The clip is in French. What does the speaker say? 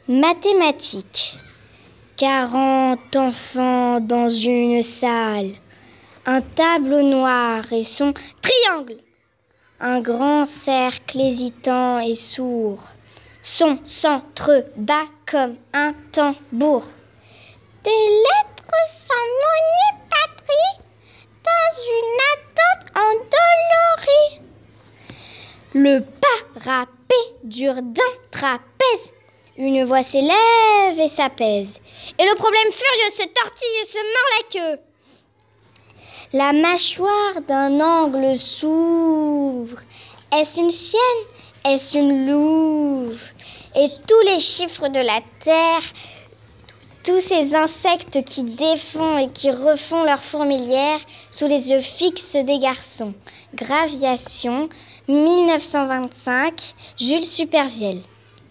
Mathématiques. 40 enfants dans une salle. Un tableau noir et son triangle. Un grand cercle hésitant et sourd. Son centre bat comme un tambour. Des lettres sans monnaie patrie, dans une attente endolorie. Le pas râpé dure d'un trapèze. Une voix s'élève et s'apaise. Et le problème furieux se tortille et se mord la queue. La mâchoire d'un angle s'ouvre. Est-ce une chienne? Est-ce une louve? Et tous les chiffres de la terre, tous ces insectes qui défont et qui refont leur fourmilière sous les yeux fixes des garçons. Graviation, 1925, Jules Supervielle.